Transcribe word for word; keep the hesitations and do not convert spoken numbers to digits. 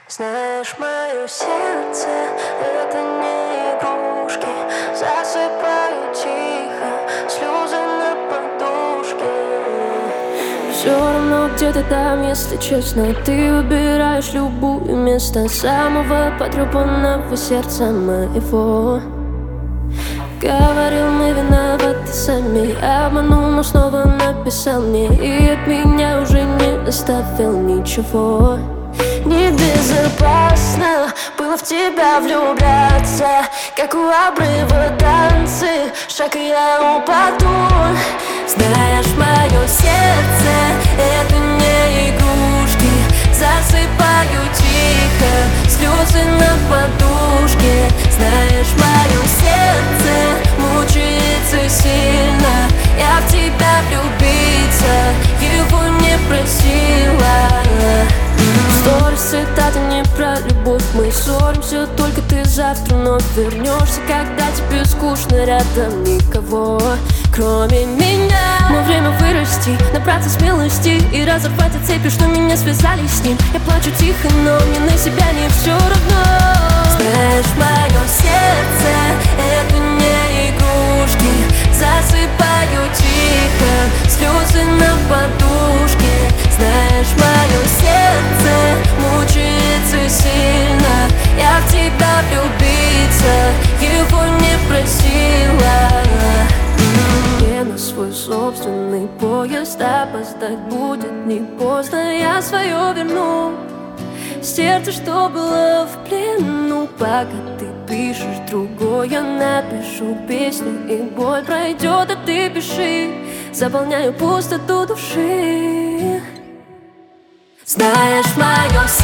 Знаешь, мое сердце — это не игрушки. Засыпаю тихо, слезы на подушке. Все равно где-то там, если честно, ты выбираешь любую место самого потрепанного сердца моего. Говорил, мы виноваты сами, обманул, но снова написал мне, и от меня уже не оставил ничего. Небезопасно было в тебя влюбляться, как у обрыва танцы, шаг и я упаду. Знаешь, мое сердце — это не игрушки. Засыпаю тихо, слезы на подушке. Знаешь, мое сердце мучается сильно. Я в тебя влюбиться его не просила. Сторис, цитаты не про любовь. Мы ссоримся, только ты завтра вновь вернешься, когда тебе скучно, рядом никого, кроме меня. Но время вырасти, набраться смелости и разорвать эти цепи, что меня связали с ним. Я плачу тихо, но мне на себя не все равно. Знаешь, мое сердце — это не игрушки. Засыпаю тихо, слезы на подушке. Знаешь, мое сердце мучается сильно. Я в тебя влюбиться его не просила. Мне на свой собственный поезд опоздать будет не поздно. Я свое верну, сердце, что было в плену. Пока ты пишешь другое, я напишу песню, и боль пройдет, а ты пиши. Заполняю пустоту души. Знаешь, мое